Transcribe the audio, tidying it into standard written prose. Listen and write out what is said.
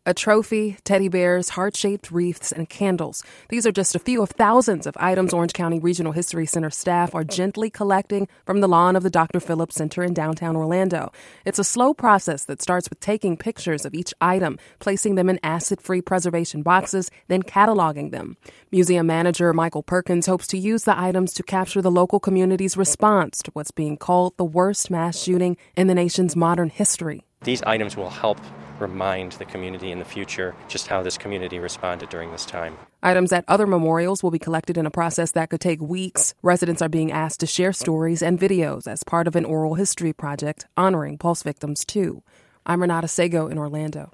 A trophy, teddy bears, heart-shaped wreaths, and candles. These are just a few of thousands of items Orange County Regional History Center staff are gently collecting from the lawn of the Dr. Phillips Center in downtown Orlando. It's a slow process that starts with taking pictures of each item, placing them in acid-free preservation boxes, then cataloging them. Museum manager Michael Perkins hopes to use the items to capture the local community's response to what's being called the worst mass shooting in the nation's modern history. These items will help remind the community in the future just how this community responded during this time. Items at other memorials will be collected in a process that could take weeks. Residents are being asked to share stories and videos as part of an oral history project honoring Pulse victims, too. I'm Renata Sego in Orlando.